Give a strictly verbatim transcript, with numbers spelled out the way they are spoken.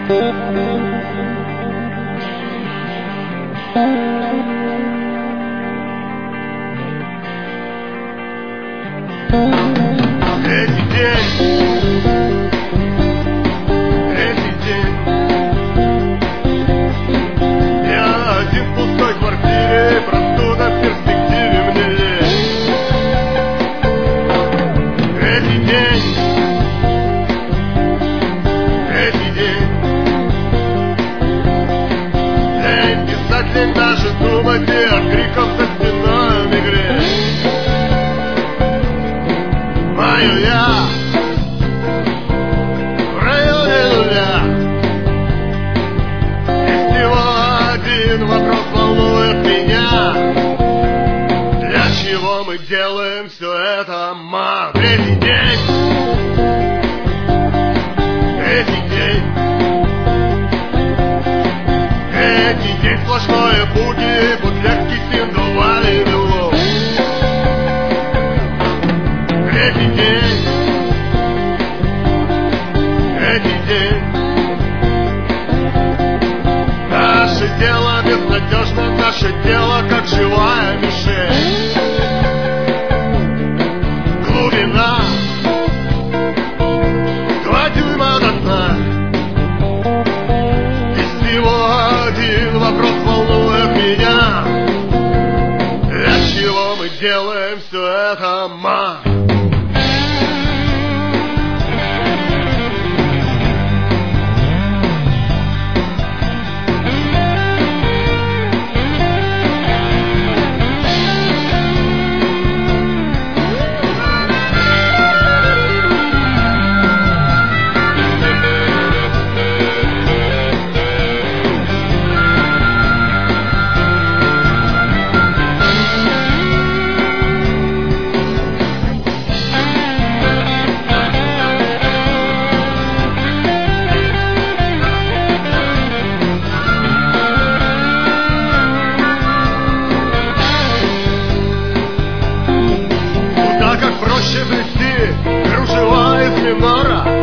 Третий день, третий день. Я один в пустой квартире, простуда в перспективе мне лень. Третий день, третий день. Лень писать, лень даже думать, и от криков за стеной мигрень. Мое я в районе нуля. И всего один вопрос волнует меня: для чего мы делаем все это, ма? Третий день, третий день. Третий день сплошное буги, бутлегки, синдували, белов. Третий день, третий день. Наше дело безнадежно, наше дело как живая мишень. Глубина два дюйма до дна. И всего один вопрос волнует меня: для чего мы делаем все это, ма? Кружева из минора,